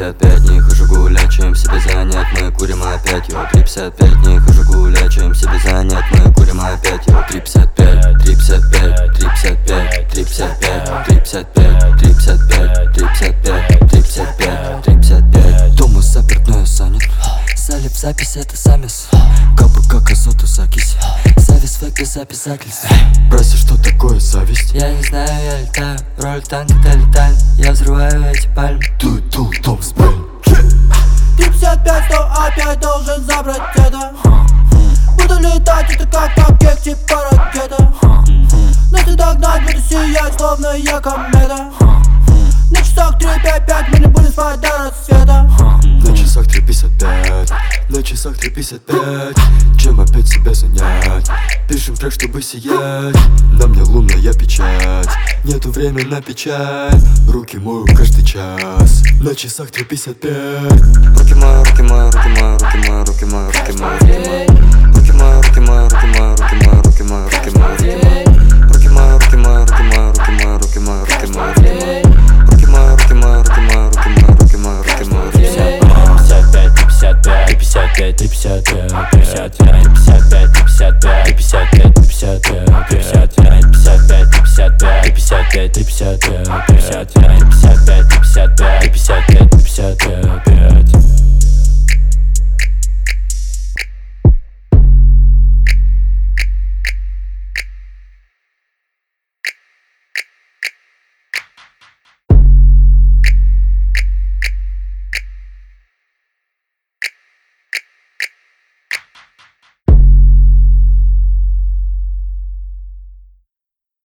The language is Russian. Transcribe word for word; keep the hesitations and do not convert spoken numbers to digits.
пятьдесят пять, не хожу гулять, чем себе занять, мы курим опять. Йо, три пятьдесят пять, не хожу гулять, чем себе занять, мы курим опять. Йо, три пятьдесят пять, три пятьдесят пять, три пятьдесят пять, три пятьдесят пять, три пятьдесят пять, три пятьдесят пять, три пятьдесят пять, три пятьдесят пять, три пятьдесят пять. Дома заперт, но я занят. Залив запись, это замес. Капы как азоту закись. Завис фэк без обязательств. Бросишь, что такое зависть? Я не знаю, я летаю. Роль танк, это леталь. Я взрываю эти пальмы. Ты тул, дом спаль. три пятьдесят пять, сто опять должен забрать это. Буду летать, это как объект типа ракета. Нас не догнать, буду сиять, словно я комета. На часах три пять пять, мы не будем спать до рассвета. На часах три пятьдесят пять, на часах три пятьдесят пять. Чем опять себя занять? Пишем трек, чтобы сиять. На мне лунная печать, нету времени на печаль. Руки мою каждый час. На часах три пятьдесят пять. Руки мои, руки мои, руки мои, руки мои, руки мои, руки мои, руки мои, руки мои, руки мои, руки мои, руки мои.